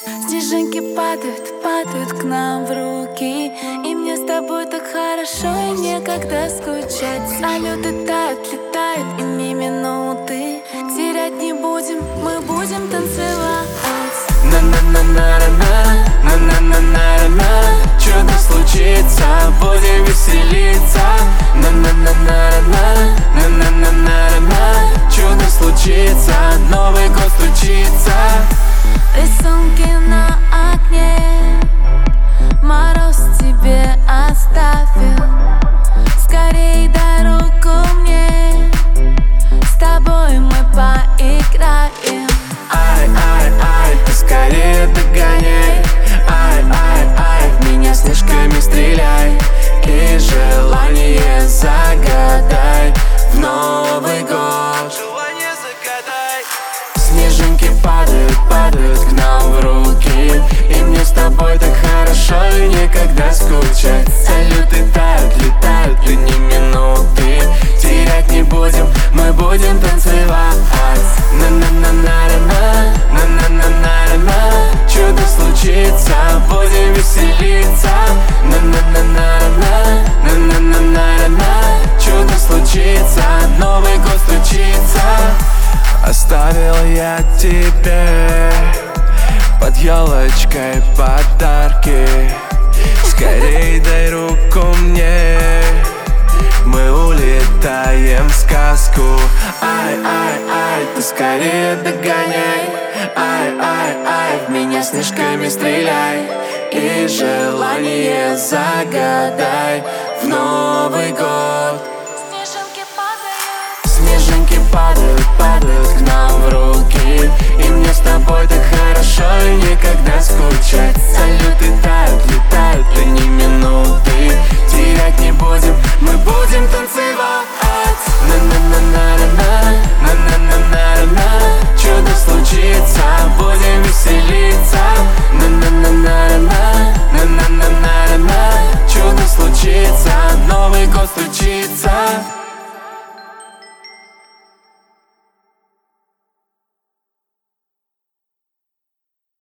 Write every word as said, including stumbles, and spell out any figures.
Снежинки падают, падают к нам в руки, и мне с тобой так хорошо, и некогда скучать. Салюты тают, летают, и ни минуты терять не будем, мы будем танцевать. На-на-на-на-на, на-на-на-на-на, чудо случится, будем веселиться. На-на-на-на-на, на-на-на-на-на, чудо случится, Новый год случится. Рисунки на окне мороз тебе оставил. Скорей дай руку мне, с тобой мы поиграем. Ай-ай-ай, ты скорее догоняй. Ай-ай-ай, в меня снежками стреляй. И желание загадай в Новый год. Желание загадай. Снежинки падают, падают к нам в руки, и мне с тобой так хорошо, и некогда скучать. Салюты тают, летают, и ни минуты терять не будем, мы будем танцевать. На-на-на-на-на, на-на-на-на-на, чудо случится, будем веселиться. На-на-на-на-на, на-на-на-на-на, чудо случится, Новый год случится. Оставил я тебе под елочкой подарки. Скорей дай руку мне, мы улетаем в сказку. Ай-ай-ай, ты скорее догоняй. Ай-ай-ай, в меня снежками стреляй. И желание загадай в Новый год. Снежинки падают, Снежинки падают, падают к нам в руки, и